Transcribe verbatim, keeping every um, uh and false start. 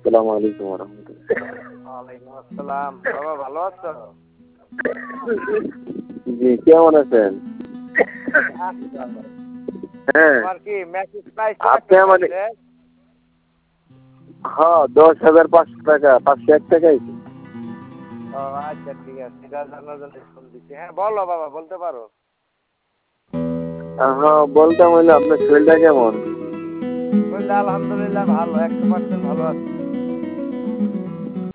আসসালামু আলাইকুম ওয়া রাহমাতুল্লাহ। ওয়ালাইকুম আসসালাম। বাবা ভালো আছো? জি, কেমন আছেন? আছি ভালো। হ্যাঁ, তোমার কি মেসেজ পাইছো আপনি একটা আমার মেসেজ? হ্যাঁ দশ হাজার পাঁচশো টাকা পাঁচশো এক টাকা আইছে। ও আচ্ছা ঠিক আছে। এটা জানার জন্য ফোন দিচ্ছি। হ্যাঁ বলো বাবা, বলতে পারো। হ্যাঁ, বলতাম হইলো আপনার শরীরটা কেমন? বললে আলহামদুলিল্লাহ ভালো, একশো পার্সেন্ট ভালো আছি।